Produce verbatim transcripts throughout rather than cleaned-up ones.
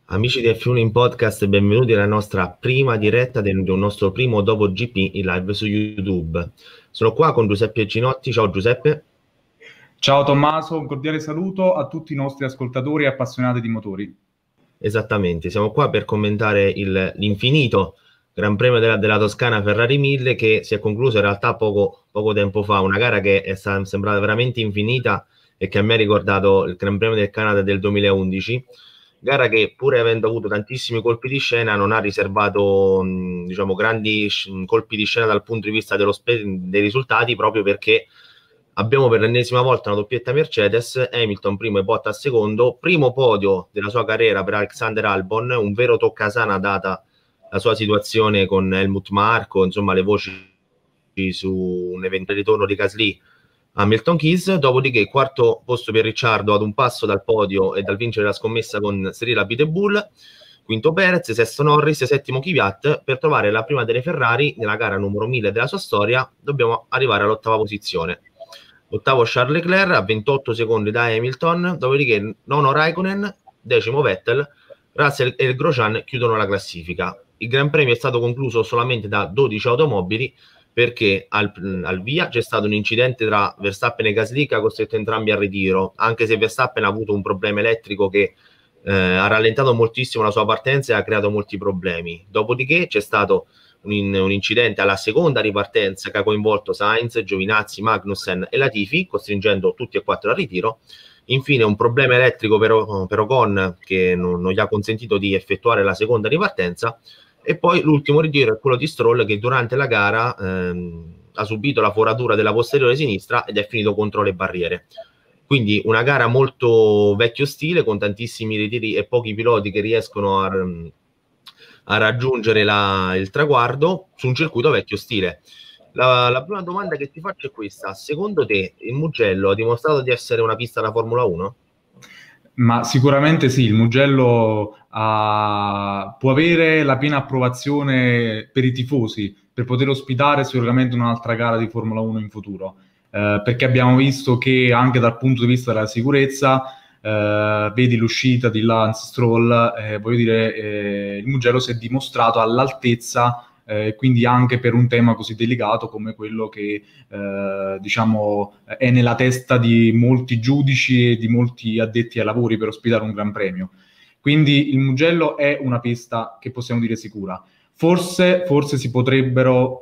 Amici di F uno in podcast, benvenuti alla nostra prima diretta del, del nostro primo Dopo G P in live su YouTube. Sono qua con Giuseppe Ginotti. Ciao Giuseppe. Ciao Tommaso, un cordiale saluto a tutti i nostri ascoltatori e appassionati di motori. Esattamente, siamo qua per commentare il, l'infinito Gran Premio della, della Toscana Ferrari mille che si è concluso in realtà poco, poco tempo fa, una gara che è stata, sembrata veramente infinita e che a me ha ricordato il Gran Premio del Canada del duemilaundici. Gara che, pur avendo avuto tantissimi colpi di scena, non ha riservato mh, diciamo grandi sc- colpi di scena dal punto di vista dello spe- dei risultati, proprio perché abbiamo per l'ennesima volta una doppietta Mercedes, Hamilton primo e Bottas secondo, primo podio della sua carriera per Alexander Albon, un vero toccasana data la sua situazione con Helmut Marko, insomma le voci su un eventuale ritorno di Gasly a Milton Keynes. Dopodiché quarto posto per Ricciardo ad un passo dal podio e dal vincere la scommessa con Cyril Abiteboul, quinto Perez, sesto Norris, settimo Kvyat. Per trovare la prima delle Ferrari nella gara numero mille della sua storia dobbiamo arrivare all'ottava posizione. Ottavo Charles Leclerc a ventotto secondi da Hamilton, dopodiché nono Raikkonen, decimo Vettel, Russell e Grosjean chiudono la classifica. Il Gran Premio è stato concluso solamente da dodici automobili, perché al, al via c'è stato un incidente tra Verstappen e Gasly che ha costretto entrambi al ritiro, anche se Verstappen ha avuto un problema elettrico che eh, ha rallentato moltissimo la sua partenza e ha creato molti problemi. Dopodiché c'è stato un, un incidente alla seconda ripartenza che ha coinvolto Sainz, Giovinazzi, Magnussen e Latifi, costringendo tutti e quattro al ritiro. Infine un problema elettrico per, per Ocon che non, non gli ha consentito di effettuare la seconda ripartenza. E poi l'ultimo ritiro è quello di Stroll, che durante la gara ehm, ha subito la foratura della posteriore sinistra ed è finito contro le barriere. Quindi una gara molto vecchio stile, con tantissimi ritiri e pochi piloti che riescono a, a raggiungere la, il traguardo su un circuito vecchio stile. La, la prima domanda che ti faccio è questa: secondo te il Mugello ha dimostrato di essere una pista da Formula uno? Ma sicuramente sì, il Mugello ha- può avere la piena approvazione per i tifosi per poter ospitare sicuramente un'altra gara di Formula uno in futuro. Eh, perché abbiamo visto che anche dal punto di vista della sicurezza, eh, vedi l'uscita di Lance Stroll, eh, voglio dire, eh, il Mugello si è dimostrato all'altezza, eh, quindi anche per un tema così delicato come quello che eh, diciamo è nella testa di molti giudici e di molti addetti ai lavori per ospitare un Gran Premio. Quindi il Mugello è una pista che possiamo dire sicura. Forse, forse si potrebbero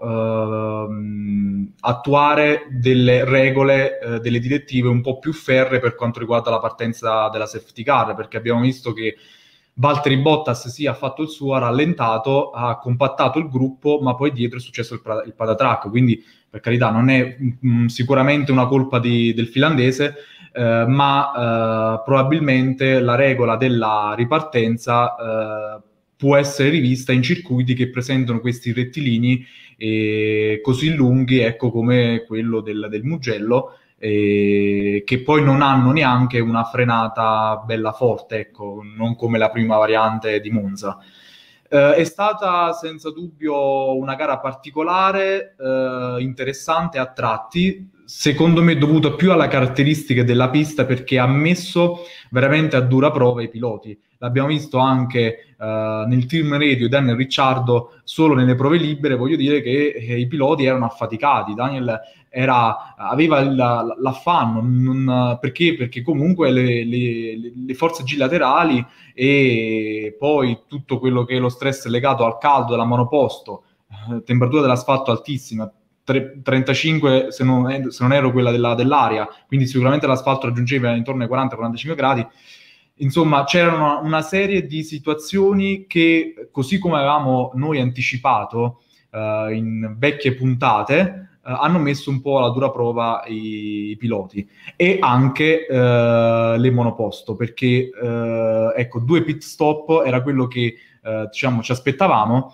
ehm, attuare delle regole, eh, delle direttive un po' più ferree per quanto riguarda la partenza della safety car, perché abbiamo visto che Valtteri Bottas sì ha fatto il suo, ha rallentato, ha compattato il gruppo, ma poi dietro è successo il, il patatrack, quindi per carità non è mh, sicuramente una colpa di, del finlandese, eh, ma eh, probabilmente la regola della ripartenza eh, può essere rivista in circuiti che presentano questi rettilini eh, così lunghi, ecco come quello del, del Mugello, eh, che poi non hanno neanche una frenata bella forte, ecco, non come la prima variante di Monza. Eh, è stata senza dubbio una gara particolare, eh, interessante a tratti, secondo me dovuta più alle caratteristiche della pista perché ha messo veramente a dura prova i piloti. L'abbiamo visto anche eh, nel team radio Daniel Ricciardo solo nelle prove libere, voglio dire che eh, i piloti erano affaticati. Daniel era, aveva il, l'affanno, non, perché? Perché comunque le, le, le forze G laterali e poi tutto quello che è lo stress legato al caldo della monoposto, eh, temperatura dell'asfalto altissima, tre, trentacinque se non, è, se non ero quella della, dell'aria, quindi sicuramente l'asfalto raggiungeva intorno ai quaranta quarantacinque gradi. Insomma, c'erano una serie di situazioni che, così come avevamo noi anticipato eh, in vecchie puntate, eh, hanno messo un po' alla dura prova i, i piloti e anche eh, le monoposto, perché eh, ecco, due pit stop era quello che eh, diciamo ci aspettavamo,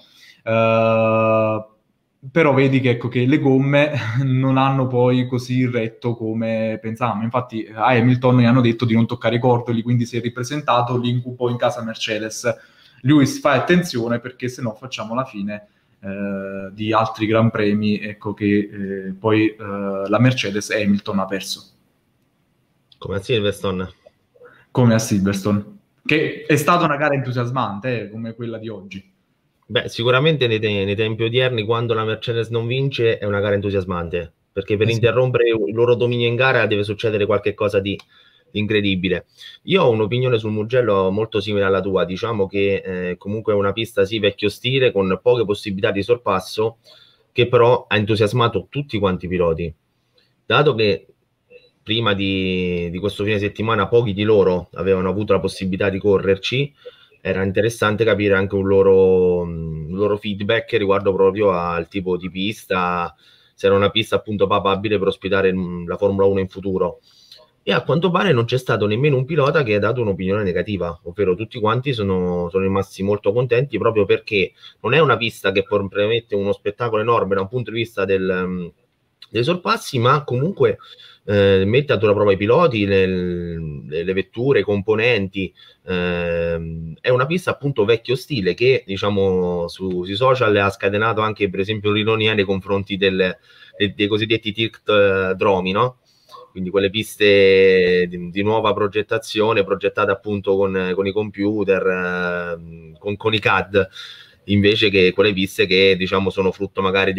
eh, però vedi che, ecco, che le gomme non hanno poi così retto come pensavamo. Infatti a Hamilton gli hanno detto di non toccare i cordoli, quindi si è ripresentato l'incubo in casa Mercedes. Lewis, fai attenzione perché sennò facciamo la fine eh, di altri gran premi, ecco, che eh, poi eh, la Mercedes Hamilton ha perso. Come a Silverstone? Come a Silverstone. che è stata una gara entusiasmante, eh, come quella di oggi. Beh, sicuramente nei, te- nei tempi odierni, quando la Mercedes non vince, è una gara entusiasmante, perché per Eh sì. interrompere il loro dominio in gara deve succedere qualcosa di, di incredibile. Io ho un'opinione sul Mugello molto simile alla tua, diciamo che eh, comunque è una pista sì vecchio stile, con poche possibilità di sorpasso, che però ha entusiasmato tutti quanti i piloti. Dato che prima di, di questo fine settimana pochi di loro avevano avuto la possibilità di correrci, era interessante capire anche un loro, un loro feedback riguardo proprio al tipo di pista, se era una pista appunto papabile per ospitare mh, la Formula uno in futuro. E a quanto pare non c'è stato nemmeno un pilota che ha dato un'opinione negativa, ovvero tutti quanti sono, sono rimasti molto contenti proprio perché non è una pista che promette uno spettacolo enorme da un punto di vista del, mh, dei sorpassi, ma comunque eh, mette a dura prova i piloti, le, le, le vetture, i componenti. Eh, è una pista appunto vecchio stile che diciamo su, sui social ha scatenato anche per esempio l'ironia nei confronti del, dei, dei cosiddetti tilt dromi, no? Quindi quelle piste di, di nuova progettazione, progettate appunto con, con i computer, eh, con, con i C A D, invece che quelle piste che diciamo sono frutto magari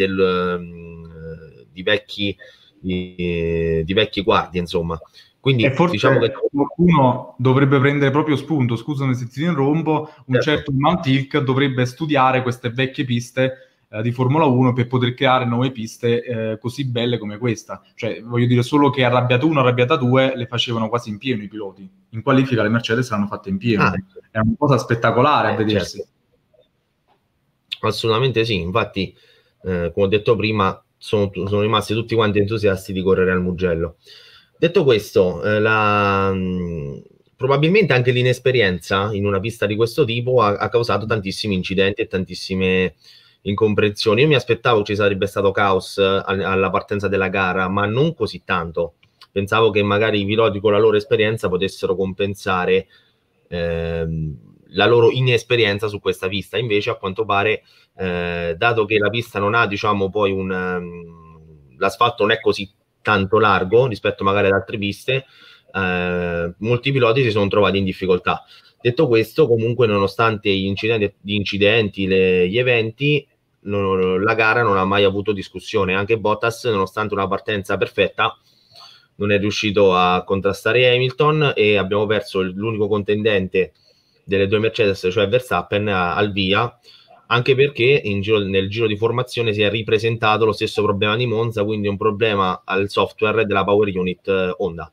del, di vecchi di, di vecchi guardie, insomma. Quindi E forse diciamo che qualcuno dovrebbe prendere proprio spunto, scusami se ti interrompo, un certo. certo Mantilk dovrebbe studiare queste vecchie piste eh, di Formula uno per poter creare nuove piste eh, così belle come questa. Cioè, voglio dire, solo che arrabbiata uno, arrabbiata due le facevano quasi in pieno i piloti. In qualifica le Mercedes l'hanno fatte in pieno. Ah, È una cosa spettacolare a eh, vedersi. certo. Assolutamente sì, infatti, eh, come ho detto prima, sono, sono rimasti tutti quanti entusiasti di correre al Mugello. Detto questo, eh, la, mh, probabilmente anche l'inesperienza in una pista di questo tipo ha, ha causato tantissimi incidenti e tantissime incomprensioni. Io mi aspettavo che ci sarebbe stato caos al- alla partenza della gara, ma non così tanto. Pensavo che magari i piloti con la loro esperienza potessero compensare ehm, la loro inesperienza su questa pista. Invece, a quanto pare, eh, dato che la pista non ha, diciamo, poi un um, l'asfalto non è così tanto largo rispetto magari ad altre piste, eh, molti piloti si sono trovati in difficoltà. Detto questo, comunque, nonostante gli incidenti, gli, incidenti le, gli eventi, non, la gara non ha mai avuto discussione. Anche Bottas, nonostante una partenza perfetta, non è riuscito a contrastare Hamilton e abbiamo perso l'unico contendente delle due Mercedes, cioè Verstappen, al via, anche perché in giro, nel giro di formazione si è ripresentato lo stesso problema di Monza, quindi un problema al software della Power Unit eh, Honda.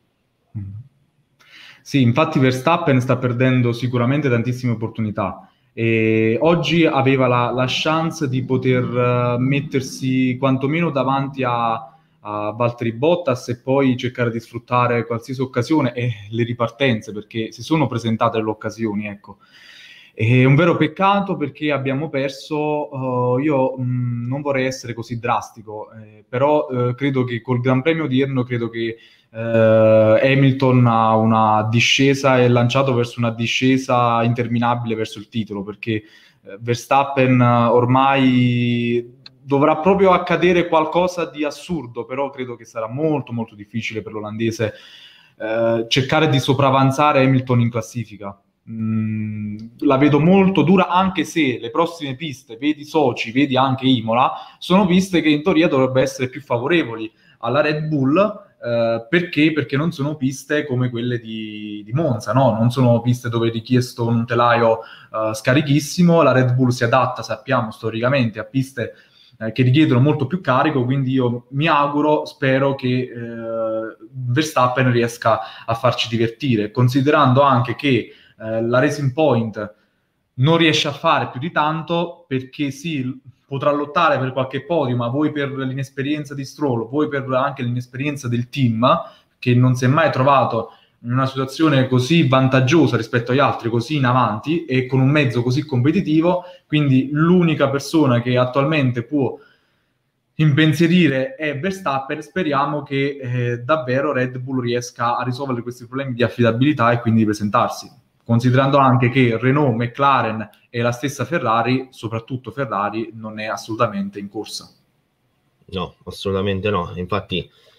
Sì, infatti Verstappen sta perdendo sicuramente tantissime opportunità. E oggi aveva la, la chance di poter uh, mettersi quantomeno davanti a, a Valtteri Bottas e poi cercare di sfruttare qualsiasi occasione e le ripartenze, perché si sono presentate le occasioni, ecco. È un vero peccato perché abbiamo perso, uh, io mh, non vorrei essere così drastico, eh, però uh, credo che col Gran Premio odierno, credo che uh, Hamilton ha una discesa, è lanciato verso una discesa interminabile verso il titolo, perché uh, Verstappen uh, ormai dovrà proprio accadere qualcosa di assurdo, però credo che sarà molto molto difficile per l'olandese uh, cercare di sopravanzare Hamilton in classifica. Mm, la vedo molto dura, anche se le prossime piste, vedi Sochi, vedi anche Imola, sono piste che in teoria dovrebbero essere più favorevoli alla Red Bull, eh, perché? Perché non sono piste come quelle di, di Monza, no? Non sono piste dove è richiesto un telaio eh, scarichissimo, la Red Bull si adatta, sappiamo, storicamente a piste eh, che richiedono molto più carico, quindi io mi auguro, spero che eh, Verstappen riesca a farci divertire, considerando anche che la Racing Point non riesce a fare più di tanto, perché sì, potrà lottare per qualche podio, ma voi per l'inesperienza di Stroll, voi per anche l'inesperienza del team, che non si è mai trovato in una situazione così vantaggiosa rispetto agli altri, così in avanti e con un mezzo così competitivo, quindi l'unica persona che attualmente può impensierire è Verstappen. Speriamo che eh, davvero Red Bull riesca a risolvere questi problemi di affidabilità e quindi presentarsi, considerando anche che Renault, McLaren e la stessa Ferrari, soprattutto Ferrari, non è assolutamente in corsa. No, assolutamente no. Infatti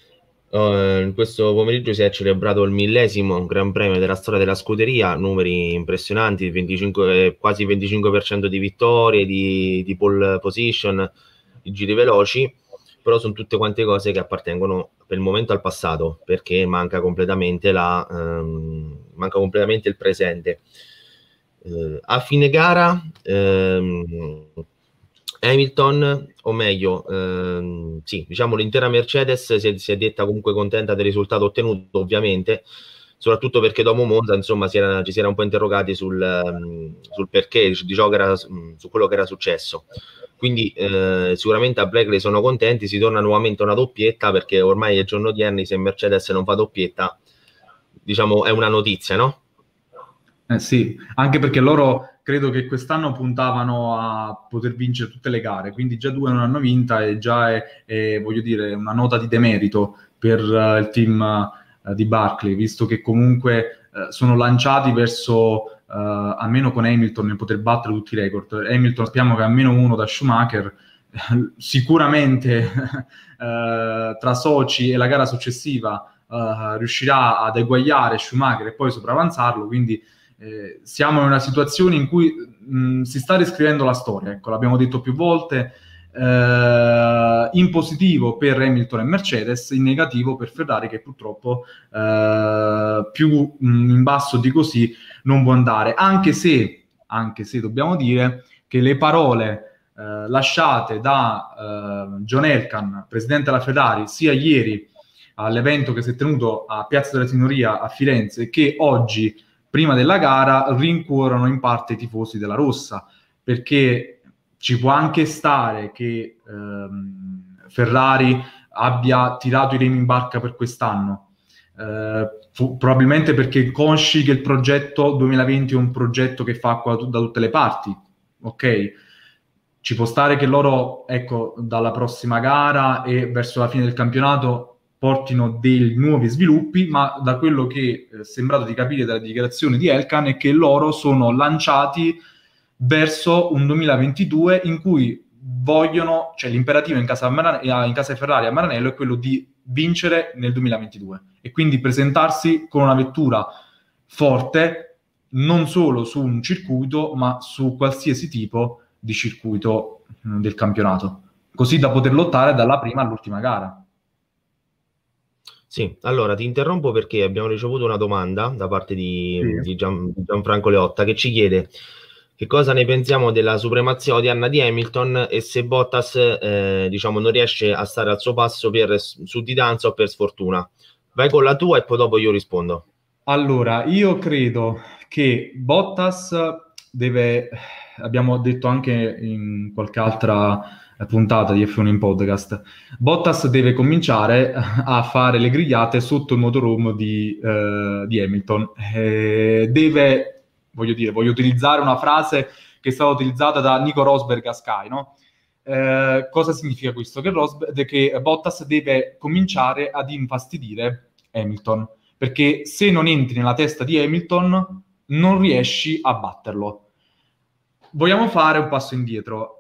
Uh, in questo pomeriggio si è celebrato il millesimo Gran Premio della storia della scuderia, numeri impressionanti, venticinque, quasi venticinque per cento di vittorie, di, di pole position, di giri veloci, però sono tutte quante cose che appartengono per il momento al passato, perché manca completamente, la, um, manca completamente il presente. Uh, a fine gara um, Hamilton, o meglio, ehm, sì, diciamo l'intera Mercedes si è, si è detta comunque contenta del risultato ottenuto, ovviamente, soprattutto perché dopo Monza, insomma, si era, ci si era un po' interrogati sul, um, sul perché, di ciò che era, su quello che era successo. Quindi eh, sicuramente a Blackley sono contenti, si torna nuovamente a una doppietta, perché ormai ai giorni odierni se Mercedes non fa doppietta, diciamo, è una notizia, no? Eh sì, anche perché loro credo che quest'anno puntavano a poter vincere tutte le gare, quindi già due non hanno vinta e già è, è voglio dire, una nota di demerito per uh, il team uh, di Barkley, visto che comunque uh, sono lanciati verso, uh, almeno con Hamilton, nel poter battere tutti i record. Hamilton sappiamo che ha meno uno da Schumacher, sicuramente uh, tra Sochi e la gara successiva uh, riuscirà ad eguagliare Schumacher e poi sopravanzarlo, quindi Eh, siamo in una situazione in cui mh, si sta riscrivendo la storia, ecco, l'abbiamo detto più volte, eh, in positivo per Hamilton e Mercedes, in negativo per Ferrari che purtroppo eh, più mh, in basso di così non può andare, anche se, anche se dobbiamo dire che le parole eh, lasciate da eh, John Elkann, presidente della Ferrari, sia ieri all'evento che si è tenuto a Piazza della Signoria a Firenze che oggi prima della gara, rincuorano in parte i tifosi della Rossa, perché ci può anche stare che ehm, Ferrari abbia tirato i remi in barca per quest'anno, eh, fu, probabilmente perché consci che il progetto duemilaventi è un progetto che fa acqua da tutte le parti, ok? Ci può stare che loro, ecco, dalla prossima gara e verso la fine del campionato portino dei nuovi sviluppi, ma da quello che è sembrato di capire dalle dichiarazioni di Elkann è che loro sono lanciati verso un duemilaventidue in cui vogliono, cioè l'imperativo in casa, Maran- in casa Ferrari a Maranello è quello di vincere nel duemilaventidue e quindi presentarsi con una vettura forte non solo su un circuito ma su qualsiasi tipo di circuito mh, del campionato, così da poter lottare dalla prima all'ultima gara. Sì, allora ti interrompo perché abbiamo ricevuto una domanda da parte di, Sì. di Gian, Gianfranco Leotta che ci chiede che cosa ne pensiamo della supremazia odierna di Hamilton e se Bottas eh, diciamo, non riesce a stare al suo passo per sudditanza o per sfortuna. Vai con la tua e poi dopo io rispondo. Allora, io credo che Bottas deve, abbiamo detto anche in qualche altra puntata di F uno in podcast, Bottas deve cominciare a fare le grigliate sotto il motorhome di, eh, di Hamilton. Eh, deve, voglio dire, voglio utilizzare una frase che è stata utilizzata da Nico Rosberg a Sky, no? Eh, cosa significa questo? Che, Rosberg, che Bottas deve cominciare ad infastidire Hamilton, perché se non entri nella testa di Hamilton non riesci a batterlo. Vogliamo fare un passo indietro.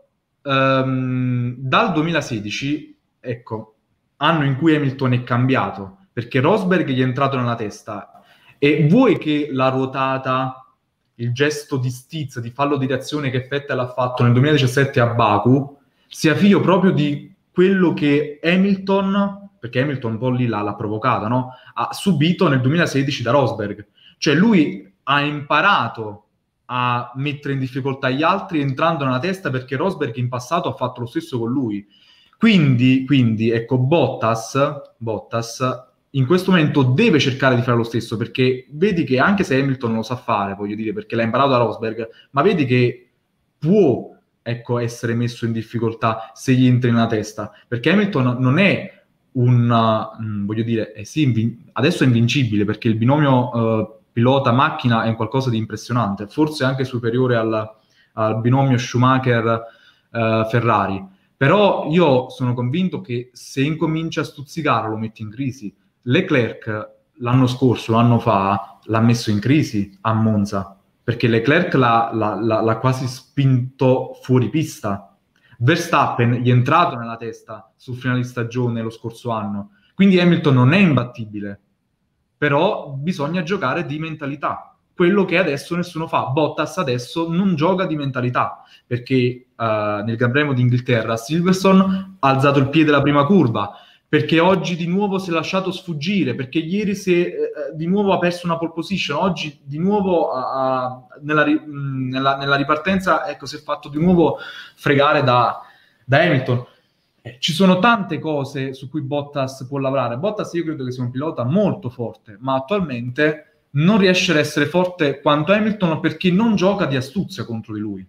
Um, dal duemilasedici, ecco, anno in cui Hamilton è cambiato, perché Rosberg gli è entrato nella testa, e vuoi che la ruotata, il gesto di stizza, di fallo di reazione che Vettel ha fatto nel duemiladiciassette a Baku, sia figlio proprio di quello che Hamilton, perché Hamilton un po' lì l'ha, l'ha provocata, no? Ha subito nel duemilasedici da Rosberg. Cioè lui ha imparato a mettere in difficoltà gli altri entrando nella testa, perché Rosberg in passato ha fatto lo stesso con lui. Quindi, quindi ecco, Bottas, Bottas in questo momento deve cercare di fare lo stesso, perché vedi che anche se Hamilton lo sa fare, voglio dire, perché l'ha imparato da Rosberg, ma vedi che può, ecco, essere messo in difficoltà se gli entri nella testa, perché Hamilton non è un, uh, voglio dire, eh sì, invin- adesso è invincibile, perché il binomio uh, pilota-macchina è un qualcosa di impressionante, forse anche superiore al, al binomio Schumacher-Ferrari, uh, però io sono convinto che se incomincia a stuzzicare lo metti in crisi. Leclerc l'anno scorso, l'anno fa, l'ha messo in crisi a Monza, perché Leclerc l'ha, l'ha, l'ha, l'ha quasi spinto fuori pista. Verstappen gli è entrato nella testa sul finale di stagione lo scorso anno. Quindi Hamilton non è imbattibile, però bisogna giocare di mentalità. Quello che adesso nessuno fa. Bottas adesso non gioca di mentalità, perché uh, nel Gran Premio d'Inghilterra Silverstone ha alzato il piede alla prima curva, perché oggi di nuovo si è lasciato sfuggire, perché ieri si è, eh, di nuovo ha perso una pole position, oggi di nuovo uh, nella, nella, nella ripartenza ecco, si è fatto di nuovo fregare da, da Hamilton. Eh, ci sono tante cose su cui Bottas può lavorare. Bottas io credo che sia un pilota molto forte, ma attualmente non riesce ad essere forte quanto Hamilton perché non gioca di astuzia contro di lui.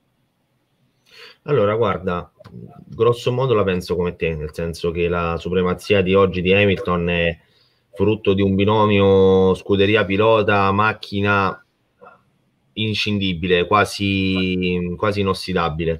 Allora, guarda, grosso modo la penso come te, nel senso che la supremazia di oggi di Hamilton è frutto di un binomio scuderia pilota macchina inscindibile, quasi, quasi inossidabile.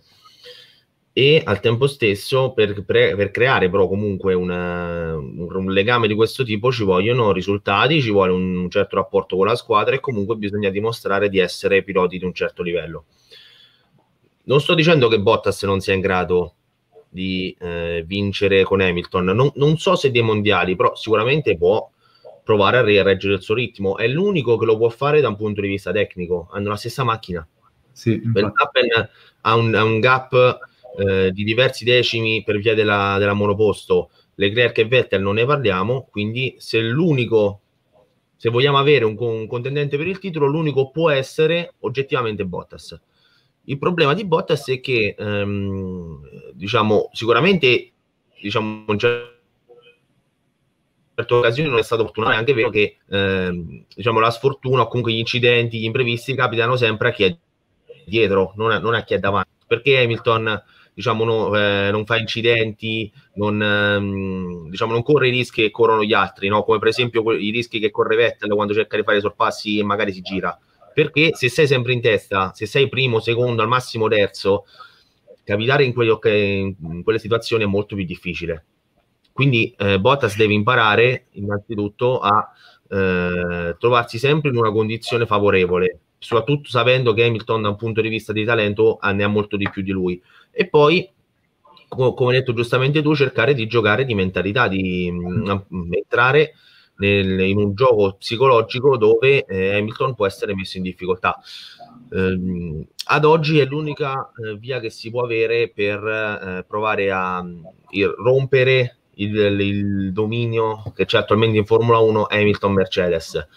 E al tempo stesso per, per, per creare però comunque una, un, un legame di questo tipo ci vogliono risultati, ci vuole un, un certo rapporto con la squadra e comunque bisogna dimostrare di essere piloti di un certo livello. Non sto dicendo che Bottas non sia in grado di eh, vincere con Hamilton, non, non so se dei mondiali, però sicuramente può provare a reggere il suo ritmo, è l'unico che lo può fare da un punto di vista tecnico, hanno la stessa macchina. Sì, Verstappen ha un, ha un gap Eh, di diversi decimi per via della, della monoposto. Leclerc e Vettel non ne parliamo, quindi se l'unico, se vogliamo avere un, un contendente per il titolo, l'unico può essere oggettivamente Bottas. Il problema di Bottas è che ehm, diciamo sicuramente diciamo in certe occasioni non è stato fortunato, è anche vero che ehm, diciamo la sfortuna o comunque gli incidenti, gli imprevisti capitano sempre a chi è dietro, non a, non a chi è davanti, perché Hamilton diciamo no, eh, non fa incidenti, non, ehm, diciamo, non corre i rischi che corrono gli altri, no? Come per esempio i rischi che corre Vettel quando cerca di fare sorpassi e magari si gira, perché se sei sempre in testa, se sei primo, secondo, al massimo terzo, capitare in, quelli, in quelle situazioni è molto più difficile. Quindi eh, Bottas deve imparare innanzitutto a eh, trovarsi sempre in una condizione favorevole, soprattutto sapendo che Hamilton da un punto di vista di talento ne ha molto di più di lui. E poi, come, come hai detto giustamente tu, cercare di giocare di mentalità, di mh, entrare nel, in un gioco psicologico dove eh, Hamilton può essere messo in difficoltà. Eh, ad oggi è l'unica eh, via che si può avere per eh, provare a, a rompere il, il dominio che c'è attualmente in Formula uno Hamilton-Mercedes.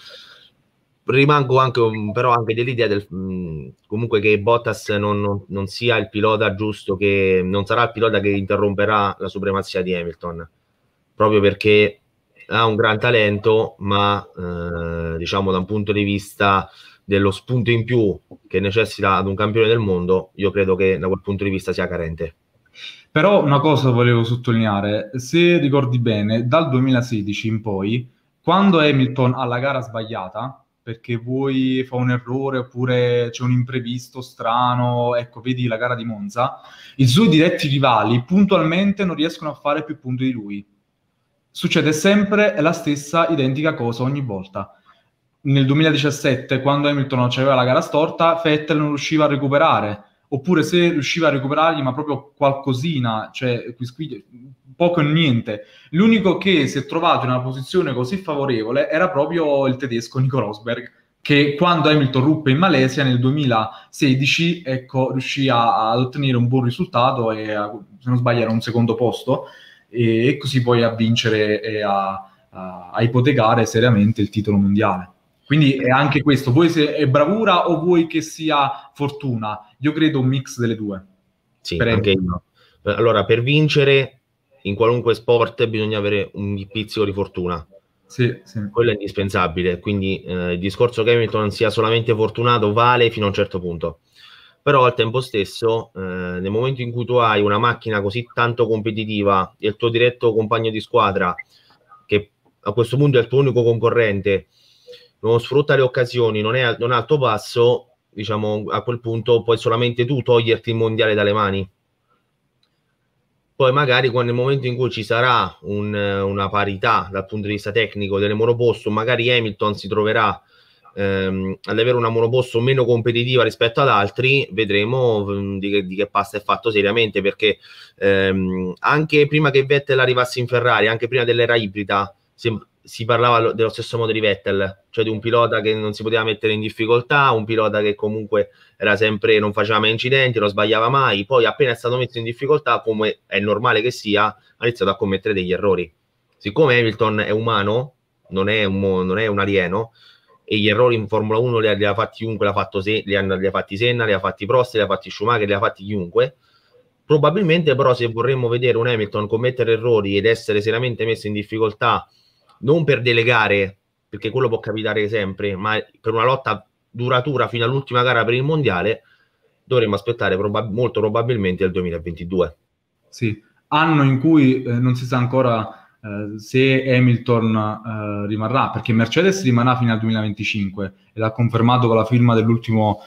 Rimango anche però anche dell'idea del mh, comunque che Bottas non, non, non sia il pilota giusto, che non sarà il pilota che interromperà la supremazia di Hamilton, proprio perché ha un gran talento, ma eh, diciamo da un punto di vista dello spunto in più che necessita ad un campione del mondo, io credo che da quel punto di vista sia carente. Però una cosa volevo sottolineare, se ricordi bene, dal duemilasedici in poi, quando Hamilton ha la gara sbagliata, perché vuoi fa un errore oppure c'è un imprevisto strano, ecco, vedi la gara di Monza, i suoi diretti rivali puntualmente non riescono a fare più punti di lui. Succede sempre la stessa identica cosa ogni volta. Nel duemiladiciassette, quando Hamilton non aveva la gara storta, Vettel non riusciva a recuperare, oppure se riusciva a recuperargli, ma proprio qualcosina, cioè poco e niente. L'unico che si è trovato in una posizione così favorevole era proprio il tedesco Nico Rosberg, che quando Hamilton ruppe in Malesia nel duemilasedici, ecco, riuscì a, ad ottenere un buon risultato e a, se non sbaglio era un secondo posto, e, e così poi a vincere e a, a, a ipotecare seriamente il titolo mondiale. Quindi è anche questo, vuoi se è bravura o vuoi che sia fortuna? Io credo un mix delle due. Sì, anche io. Allora, per vincere in qualunque sport bisogna avere un pizzico di fortuna. Sì, sì. Quello è indispensabile, quindi eh, il discorso che Hamilton sia solamente fortunato vale fino a un certo punto. Però al tempo stesso, eh, nel momento in cui tu hai una macchina così tanto competitiva e il tuo diretto compagno di squadra, che a questo punto è il tuo unico concorrente, non sfrutta le occasioni, non è, non è al tuo passo, diciamo, a quel punto puoi solamente tu toglierti il mondiale dalle mani. Poi magari quando nel momento in cui ci sarà un, una parità dal punto di vista tecnico delle monoposto, magari Hamilton si troverà ehm, ad avere una monoposto meno competitiva rispetto ad altri, vedremo mh, di, che, di che pasta è fatto seriamente, perché ehm, anche prima che Vettel arrivasse in Ferrari, anche prima dell'era ibrida, si, si parlava dello stesso modo di Vettel, cioè di un pilota che non si poteva mettere in difficoltà, un pilota che comunque era sempre, non faceva mai incidenti, non sbagliava mai. Poi appena è stato messo in difficoltà, come è normale che sia, ha iniziato a commettere degli errori. Siccome Hamilton è umano, non è un, non è un alieno, e gli errori in Formula uno li ha, li ha fatti chiunque, li ha, fatto se, li, ha, li ha fatti Senna, li ha fatti Prost, li ha fatti Schumacher, li ha fatti chiunque. Probabilmente però se vorremmo vedere un Hamilton commettere errori ed essere seriamente messo in difficoltà, non per delegare, perché quello può capitare sempre, ma per una lotta duratura fino all'ultima gara per il mondiale, dovremmo aspettare probab- molto probabilmente il duemilaventidue. Sì, anno in cui eh, non si sa ancora eh, se Hamilton eh, rimarrà, perché Mercedes rimarrà fino al duemilaventicinque e l'ha confermato con la firma dell'ultimo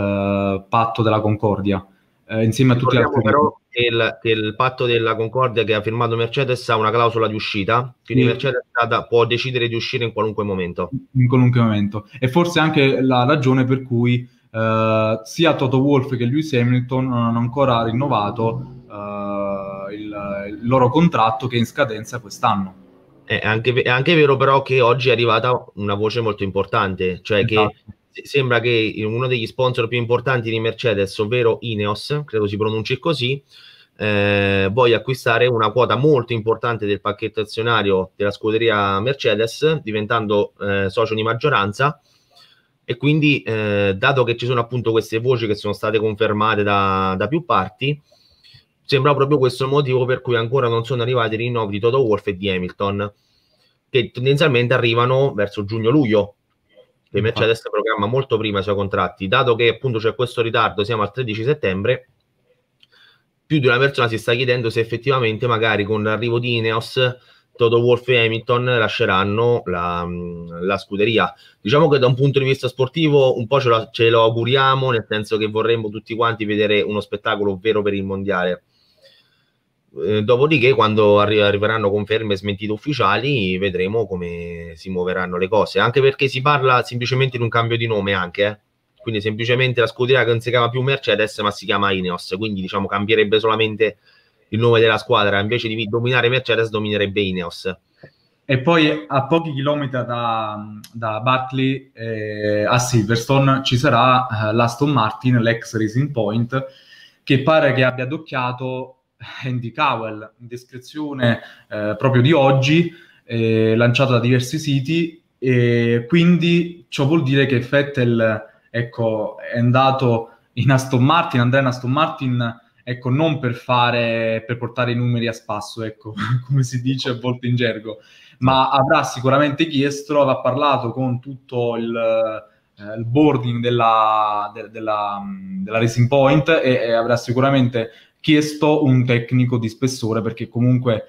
eh, patto della Concordia, eh, insieme a tutti gli altri. Però che il, che il patto della Concordia che ha firmato Mercedes ha una clausola di uscita, quindi Sì. Mercedes può decidere di uscire in qualunque momento. In qualunque momento. E forse anche la ragione per cui eh, sia Toto Wolff che Lewis Hamilton non hanno ancora rinnovato eh, il, il loro contratto, che è in scadenza quest'anno. È anche, è anche vero però che oggi è arrivata una voce molto importante, cioè Esatto. che sembra che uno degli sponsor più importanti di Mercedes, ovvero Ineos, credo si pronunci così, eh, voglia acquistare una quota molto importante del pacchetto azionario della scuderia Mercedes, diventando eh, socio di maggioranza. E quindi, eh, dato che ci sono appunto queste voci che sono state confermate da, da più parti, sembra proprio questo il motivo per cui ancora non sono arrivati i rinnovi di Toto Wolff e di Hamilton, che tendenzialmente arrivano verso giugno-luglio, che Mercedes programma molto prima i suoi contratti. Dato che appunto c'è questo ritardo, siamo al tredici settembre, più di una persona si sta chiedendo se effettivamente magari con l'arrivo di Ineos Toto Wolff e Hamilton lasceranno la, la scuderia. Diciamo che da un punto di vista sportivo un po' ce lo, ce lo auguriamo, nel senso che vorremmo tutti quanti vedere uno spettacolo vero per il mondiale. Eh, dopodiché, quando arri- arriveranno conferme e smentite ufficiali, vedremo come si muoveranno le cose. Anche perché si parla semplicemente di un cambio di nome, anche eh? Quindi semplicemente la scuderia che non si chiama più Mercedes, ma si chiama Ineos. Quindi diciamo cambierebbe solamente il nome della squadra, invece di dominare Mercedes, dominerebbe Ineos. E poi a pochi chilometri da, da Buckley, eh, a Silverstone, ci sarà eh, l'Aston Martin, l'ex Racing Point, che pare che abbia adocchiato Andy Cowell, in descrizione eh, proprio di oggi, eh, lanciata da diversi siti, e quindi ciò vuol dire che Vettel, ecco, è andato in Aston Martin, andrà in Aston Martin, ecco, non per fare, per portare i numeri a spasso, ecco, come si dice a volte in gergo, ma avrà sicuramente chiesto, avrà parlato con tutto il, eh, il boarding della, de, della, della Racing Point e, e avrà sicuramente chiesto un tecnico di spessore, perché comunque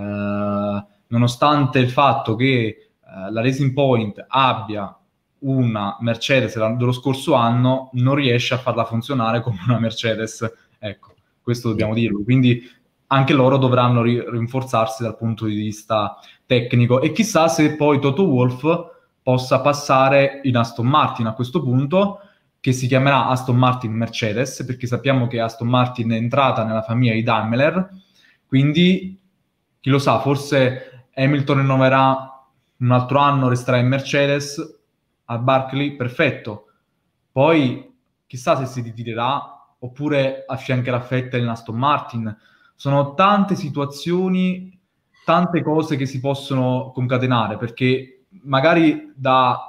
eh, nonostante il fatto che eh, la Racing Point abbia una Mercedes dello scorso anno, non riesce a farla funzionare come una Mercedes, ecco, questo dobbiamo dirlo, quindi anche loro dovranno ri- rinforzarsi dal punto di vista tecnico, e chissà se poi Toto Wolff possa passare in Aston Martin a questo punto, che si chiamerà Aston Martin Mercedes, perché sappiamo che Aston Martin è entrata nella famiglia di Daimler, quindi chi lo sa, forse Hamilton rinnoverà un altro anno, resterà in Mercedes, a Barclay, perfetto. Poi chissà se si ritirerà oppure affiancherà Vettel in Aston Martin. Sono tante situazioni, tante cose che si possono concatenare, perché magari da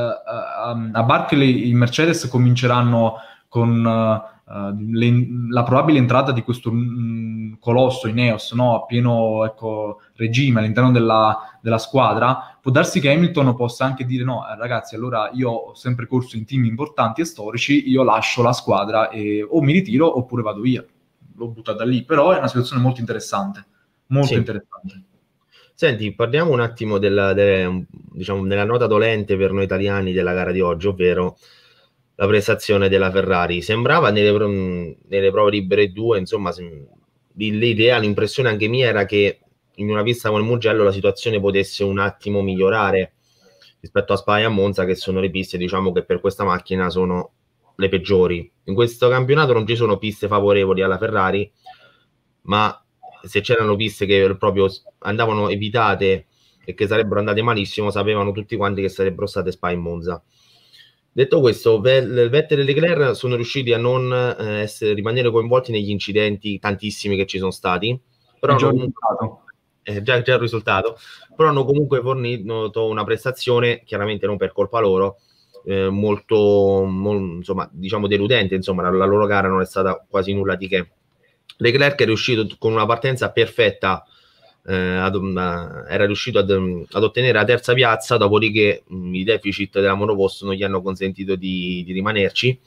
uh, a Barclay i Mercedes cominceranno con uh, le, la probabile entrata di questo mh, colosso Ineos, no? A pieno, ecco, regime all'interno della, della squadra. Può darsi che Hamilton possa anche dire no, eh, ragazzi, allora io ho sempre corso in team importanti e storici, io lascio la squadra e o mi ritiro oppure vado via. L'ho buttata lì, però è una situazione molto interessante, molto sì. interessante. Senti, parliamo un attimo della, delle, diciamo, della nota dolente per noi italiani della gara di oggi, ovvero la prestazione della Ferrari. Sembrava nelle, nelle prove libere due, insomma, l'idea, l'impressione anche mia era che in una pista come il Mugello la situazione potesse un attimo migliorare, rispetto a Spa e a Monza, che sono le piste, diciamo, che per questa macchina sono le peggiori. In questo campionato non ci sono piste favorevoli alla Ferrari, ma se c'erano piste che proprio andavano evitate e che sarebbero andate malissimo, sapevano tutti quanti che sarebbero state Spa e Monza. Detto questo, Vettel e Leclerc sono riusciti a non eh, essere, rimanere coinvolti negli incidenti tantissimi che ci sono stati, però hanno comunque, eh, già, già il risultato, però hanno comunque fornito una prestazione, chiaramente non per colpa loro, eh, molto, molto, insomma, diciamo deludente, insomma, la, la loro gara non è stata quasi nulla di che. Leclerc è riuscito con una partenza perfetta, eh, ad, uh, era riuscito ad, um, ad ottenere la terza piazza, dopodiché um, i deficit della monoposto non gli hanno consentito di, di rimanerci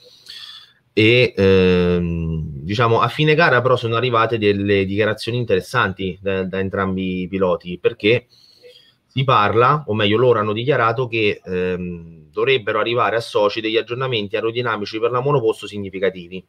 e ehm, diciamo a fine gara però sono arrivate delle dichiarazioni interessanti da, da entrambi i piloti, perché si parla, o meglio loro hanno dichiarato che ehm, dovrebbero arrivare a Sochi degli aggiornamenti aerodinamici per la monoposto significativi.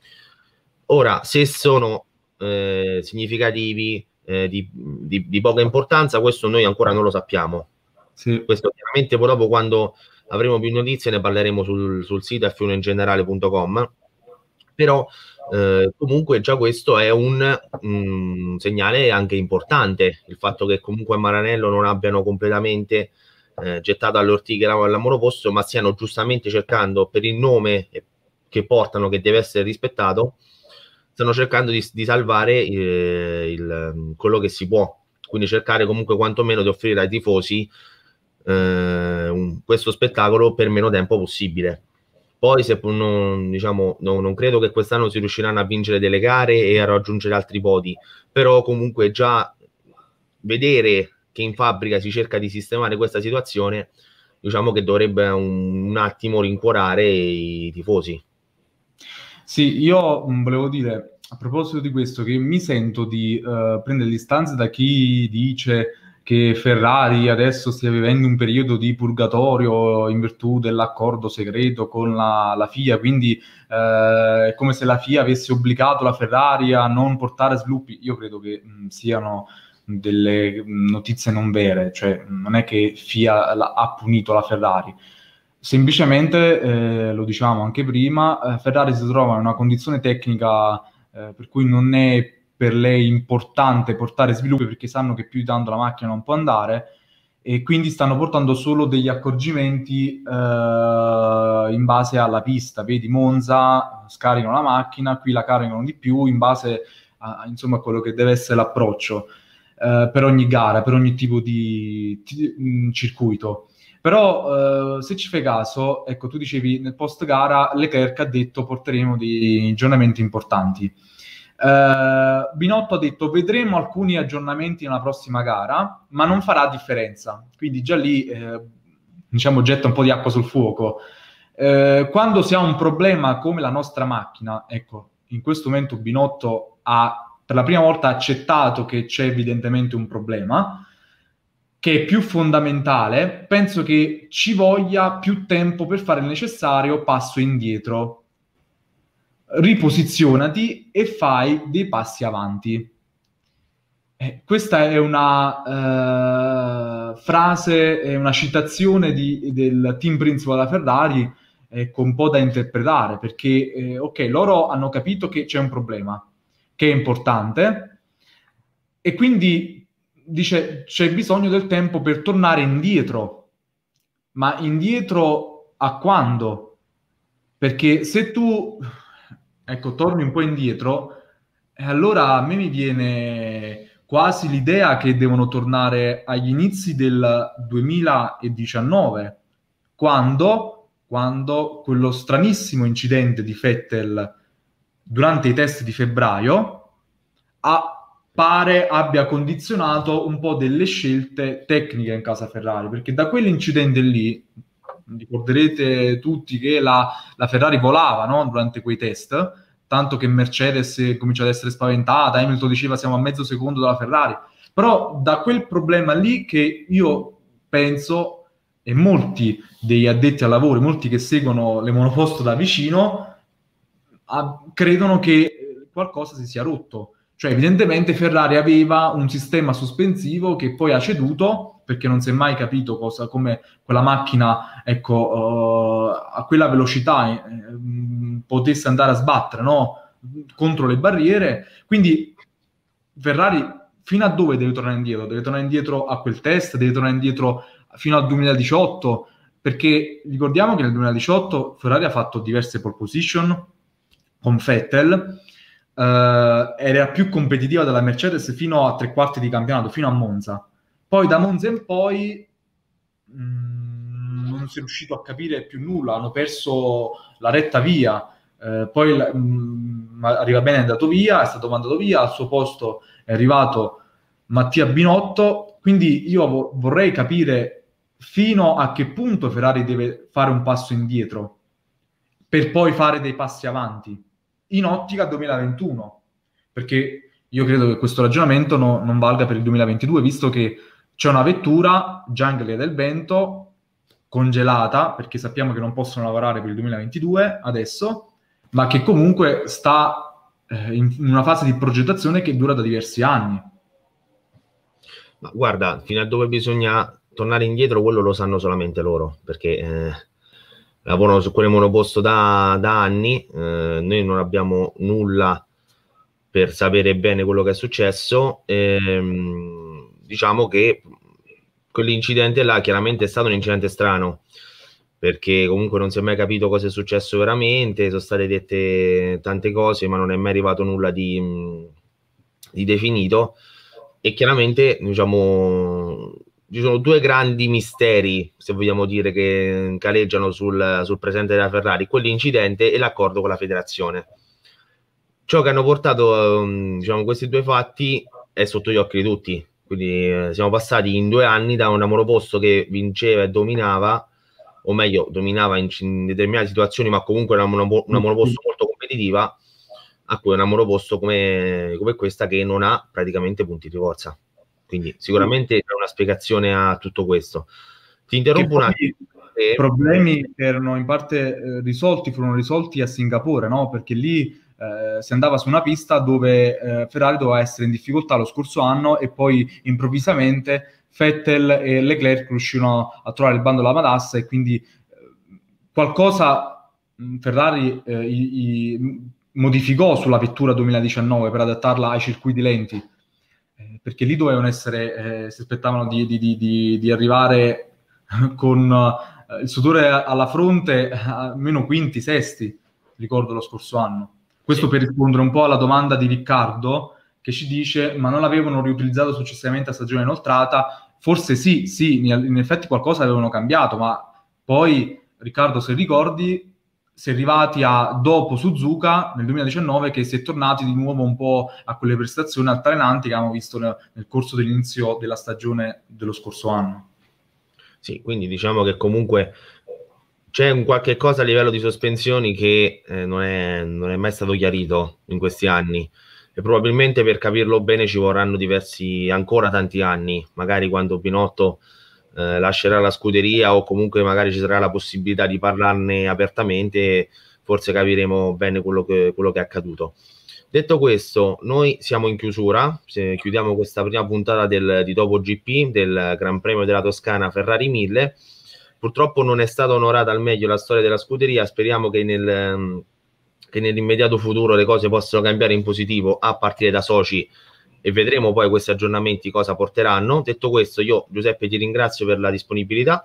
Ora, se sono eh, significativi, eh, di, di, di poca importanza, questo noi ancora non lo sappiamo. Sì. Questo chiaramente poi dopo, quando avremo più notizie, ne parleremo sul, sul sito effe uno in generale punto com, però eh, comunque già questo è un, un segnale anche importante, il fatto che comunque a Maranello non abbiano completamente eh, gettato alle ortiche la, la monoposto, ma stiano giustamente cercando, per il nome che portano, che deve essere rispettato, stanno cercando di, di salvare eh, il, quello che si può, quindi cercare comunque quantomeno di offrire ai tifosi eh, un, questo spettacolo per meno tempo possibile. Poi se non, diciamo, no, non credo che quest'anno si riusciranno a vincere delle gare e a raggiungere altri podi, però comunque già vedere che in fabbrica si cerca di sistemare questa situazione, diciamo che dovrebbe un, un attimo rincuorare i tifosi. Sì, io volevo dire, a proposito di questo, che mi sento di uh, prendere distanze da chi dice che Ferrari adesso stia vivendo un periodo di purgatorio in virtù dell'accordo segreto con la, la F I A, quindi uh, è come se la F I A avesse obbligato la Ferrari a non portare sviluppi. Io credo che mh, siano delle notizie non vere, cioè non è che F I A la, ha punito la Ferrari. Semplicemente, eh, lo diciamo anche prima, eh, Ferrari si trova in una condizione tecnica eh, per cui non è per lei importante portare sviluppi, perché sanno che più di tanto la macchina non può andare, e quindi stanno portando solo degli accorgimenti eh, in base alla pista. Vedi Monza, scaricano la macchina, qui la caricano di più in base a, insomma, a quello che deve essere l'approccio eh, per ogni gara, per ogni tipo di, di, di circuito. Però eh, se ci fai caso, ecco, tu dicevi nel post gara Leclerc ha detto porteremo dei aggiornamenti importanti. Eh, Binotto ha detto vedremo alcuni aggiornamenti nella prossima gara, ma non farà differenza. Quindi già lì eh, diciamo getta un po' di acqua sul fuoco. Eh, quando si ha un problema come la nostra macchina, ecco, in questo momento Binotto ha per la prima volta accettato che c'è evidentemente un problema, che è più fondamentale. Penso che ci voglia più tempo per fare il necessario passo indietro. Riposizionati e fai dei passi avanti. Eh, questa è una uh, frase, è una citazione di, del team principal della Ferrari, eh, con un po' da interpretare, perché eh, ok, loro hanno capito che c'è un problema, che è importante, e quindi dice c'è bisogno del tempo per tornare indietro. Ma indietro a quando? Perché se tu, ecco, torni un po' indietro, eh, allora a me mi viene quasi l'idea che devono tornare agli inizi del duemiladiciannove, quando, quando quello stranissimo incidente di Vettel durante i test di febbraio ha pare abbia condizionato un po' delle scelte tecniche in casa Ferrari, perché da quell'incidente lì, ricorderete tutti che la, la Ferrari volava, no? Durante quei test, tanto che Mercedes comincia ad essere spaventata, Hamilton diceva siamo a mezzo secondo dalla Ferrari, però da quel problema lì che io penso, e molti degli addetti al lavoro, molti che seguono le monoposto da vicino, a, credono che qualcosa si sia rotto. Cioè, evidentemente Ferrari aveva un sistema sospensivo che poi ha ceduto perché non si è mai capito cosa, come quella macchina, ecco, uh, a quella velocità eh, potesse andare a sbattere, no? Contro le barriere. Quindi Ferrari fino a dove deve tornare indietro? Deve tornare indietro a quel test, deve tornare indietro fino al duemiladiciotto, perché ricordiamo che nel duemiladiciotto Ferrari ha fatto diverse pole position con Vettel, eh, era più competitiva della Mercedes fino a tre quarti di campionato, fino a Monza. Poi da Monza in poi mh, non si è riuscito a capire più nulla, hanno perso la retta via. Eh, poi mh, arriva bene, è andato via, è stato mandato via, al suo posto è arrivato Mattia Binotto. Quindi io vo- vorrei capire fino a che punto Ferrari deve fare un passo indietro per poi fare dei passi avanti in ottica duemilaventuno, perché io credo che questo ragionamento no, non valga per il duemilaventidue, visto che c'è una vettura già in Galea del Vento congelata, perché sappiamo che non possono lavorare per il duemilaventidue adesso, ma che comunque sta eh, in una fase di progettazione che dura da diversi anni. Ma guarda, fino a dove bisogna tornare indietro, quello lo sanno solamente loro, perché eh, lavorano su quel monoposto da, da anni, eh, noi non abbiamo nulla per sapere bene quello che è successo. Ehm, diciamo che quell'incidente là chiaramente è stato un incidente strano, perché comunque non si è mai capito cosa è successo veramente, sono state dette tante cose, ma non è mai arrivato nulla di, di definito. E chiaramente, diciamo, ci sono due grandi misteri, se vogliamo dire, che caleggiano sul, sul presente della Ferrari: quell'incidente e l'accordo con la federazione. Ciò che hanno portato, diciamo, questi due fatti è sotto gli occhi di tutti. Quindi eh, siamo passati in due anni da un monoposto che vinceva e dominava, o meglio, dominava in, in determinate situazioni, ma comunque era una, una monoposto molto competitiva, a cui una monoposto come, come questa che non ha praticamente punti di forza. Quindi sicuramente c'è una spiegazione a tutto questo. Ti interrompo un attimo. I problemi erano in parte eh, risolti, furono risolti a Singapore, no? Perché lì eh, si andava su una pista dove eh, Ferrari doveva essere in difficoltà lo scorso anno e poi improvvisamente Vettel e Leclerc riuscirono a trovare il bando della matassa e quindi eh, qualcosa mh, Ferrari eh, i, i, modificò sulla vettura duemiladiciannove per adattarla ai circuiti lenti, eh, perché lì dovevano essere, eh, si aspettavano di, di, di, di arrivare con uh, il sudore alla fronte almeno quinti, sesti, ricordo lo scorso anno. Questo per rispondere un po' alla domanda di Riccardo, che ci dice: ma non l'avevano riutilizzato successivamente a stagione inoltrata? Forse sì, sì, in effetti qualcosa avevano cambiato, ma poi, Riccardo, se ricordi, si è arrivati a dopo Suzuka nel duemiladiciannove, che si è tornati di nuovo un po' a quelle prestazioni altalenanti che abbiamo visto nel, nel corso dell'inizio della stagione dello scorso anno. Sì, quindi diciamo che comunque c'è un qualche cosa a livello di sospensioni che eh, non, è, non è mai stato chiarito in questi anni, e probabilmente per capirlo bene ci vorranno diversi, ancora tanti anni, magari quando Binotto eh, lascerà la scuderia, o comunque magari ci sarà la possibilità di parlarne apertamente, forse capiremo bene quello che, quello che è accaduto. Detto questo, noi siamo in chiusura, se chiudiamo questa prima puntata del, di Topo G P, del Gran Premio della Toscana Ferrari mille. Purtroppo non è stata onorata al meglio la storia della scuderia, speriamo che, nel, che nell'immediato futuro le cose possano cambiare in positivo a partire da soci, e vedremo poi questi aggiornamenti cosa porteranno. Detto questo, io Giuseppe ti ringrazio per la disponibilità.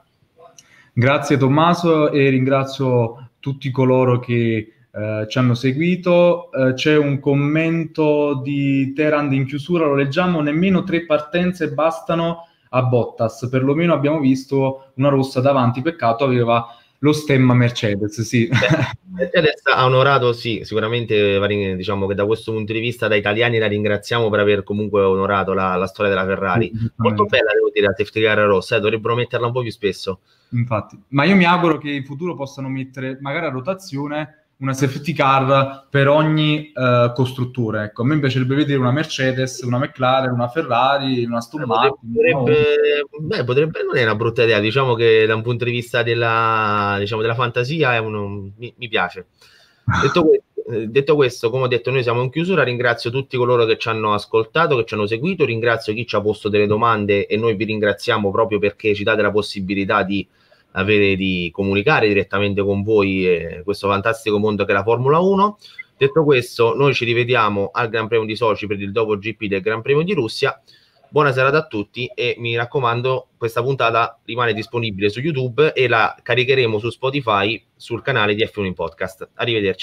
Grazie Tommaso, e ringrazio tutti coloro che Uh, ci hanno seguito. Uh, c'è un commento di Terand in chiusura, lo leggiamo: nemmeno tre partenze bastano a Bottas, perlomeno abbiamo visto una rossa davanti, peccato aveva lo stemma Mercedes. Sì. Mercedes ha onorato, sì, sicuramente, diciamo che da questo punto di vista da italiani la ringraziamo per aver comunque onorato la, la storia della Ferrari. Sì, molto bella, devo dire, la safety car rossa, eh, dovrebbero metterla un po' più spesso. Infatti, ma io mi auguro che in futuro possano mettere magari a rotazione una safety car per ogni uh, costruttore. Ecco, a me piacerebbe vedere una Mercedes, una McLaren, una Ferrari, una Aston Martin. Potrebbe, no? beh, potrebbe, non è una brutta idea, diciamo che da un punto di vista della, diciamo, della fantasia è uno, mi, mi piace. Detto questo, eh, detto questo, come ho detto, noi siamo in chiusura. Ringrazio tutti coloro che ci hanno ascoltato, che ci hanno seguito, ringrazio chi ci ha posto delle domande e noi vi ringraziamo proprio perché ci date la possibilità di avere di comunicare direttamente con voi eh, questo fantastico mondo che è la Formula uno. Detto questo, noi ci rivediamo al Gran Premio di Sochi per il dopo G P del Gran Premio di Russia. Buona serata a tutti e mi raccomando, questa puntata rimane disponibile su YouTube e la caricheremo su Spotify sul canale di F uno in Podcast. Arrivederci.